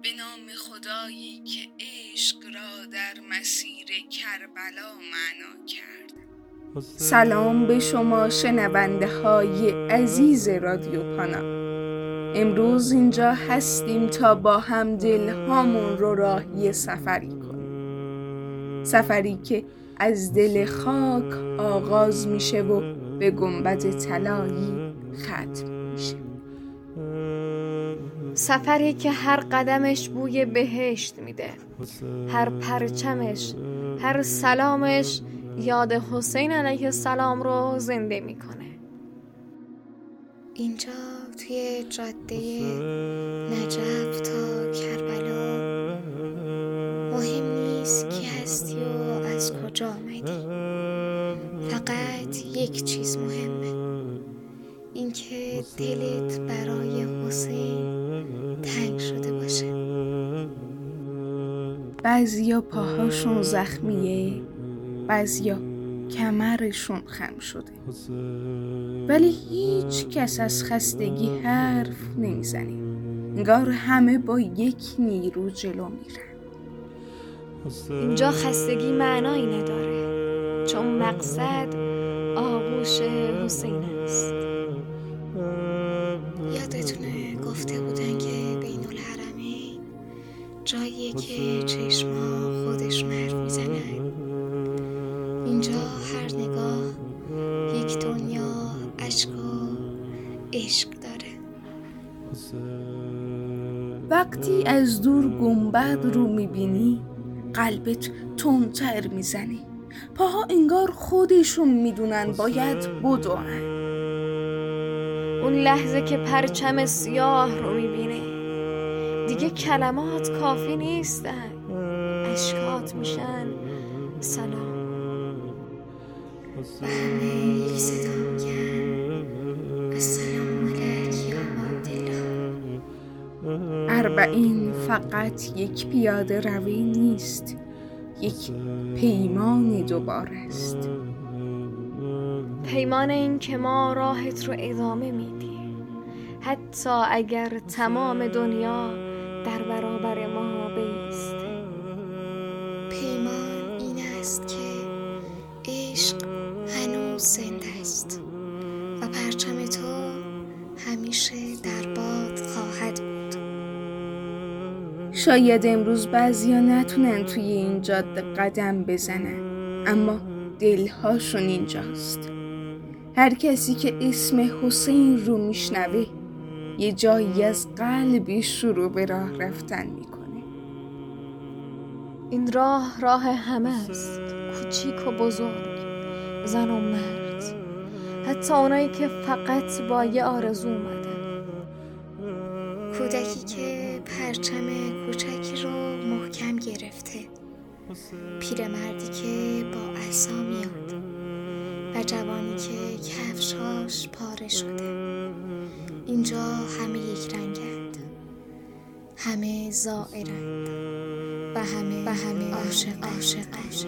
نام خدایی که عشق را در مسیر کربلا معنا کرد. سلام به شما شنونده های عزیز رادیو پانا. امروز اینجا هستیم تا با هم دلهامون رو راهی سفری کنیم. سفری که از دل خاک آغاز میشه و به گنبد طلایی ختم میشه. سفری که هر قدمش بوی بهشت میده، هر پرچمش، هر سلامش یاد حسین علیه السلام رو زنده میکنه. اینجا توی جاده نجف تا کربلا مهم نیست کی هستی و از کجا آمدی، فقط یک چیز مهمه، اینکه دلت برای حسین تنگ شده باشه. بعضیا پاهاشون زخمیه، بعضیا کمرشون خم شده، ولی هیچ کس از خستگی حرف نمیزنه. انگار همه با یک نیرو جلو میرن. اینجا خستگی معنایی نداره، چون مقصد آغوش حسین است. یادتونه گفته بودن که بین الحرمین جاییه که چشما خودشون حرف میزنن. اینجا هر نگاه یک دنیا اشک و عشق داره. وقتی از دور گنبد رو میبینی قلبت تندتر میزنه. پاها انگار خودشون میدونن باید بدوئن. اون لحظه که پرچم سیاه رو میبینه دیگه کلمات کافی نیستن، اشکات میشن سلام. و همه یک صدا میگن السلام علیک یا عبدالله. اربعین فقط یک پیاده روی نیست، یک پیمان دوباره است. پیمان این که ما راهت رو ادامه میدیم، حتی اگر تمام دنیا در برابر ما بیسته. پیمان این است که عشق هنوز زنده است و پرچم تو همیشه در باد خواهد بود. شاید امروز بعضیا نتونن توی این جاده قدم بزنن، اما دلهاشون اینجاست. هر کسی که اسم حسین رو میشنوه یه جایی از قلبی شروع به راه رفتن میکنه. این راه همه است، کوچیک و بزرگ، زن و مرد، حتی اونایی که فقط با یه آرزو اومدن. کودکی که پرچم کوچکی رو محکم گرفته، پیرمردی که با عصا میاد و جوانی که کفشاش پاره شده. اینجا همه یک رنگند، همه زائرند و همه عاشق.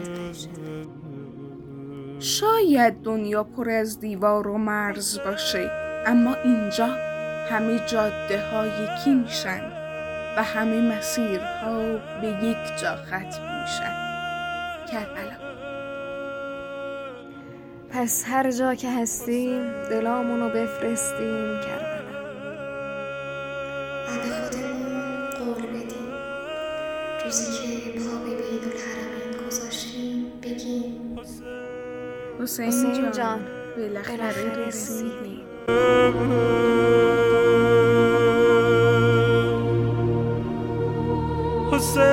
شاید دنیا پر از دیوار و مرز باشه، اما اینجا همه جاده ها یکی میشن و همه مسیرها به یک جا ختم میشن. کربلا. پس هر جا که هستیم دلامونو بفرستیم کربلا و به خودمون قول بدیم روزی که پا به بین الحرمین گذاشتیم بگیم حسین جان بالاخره رسیدی. حسین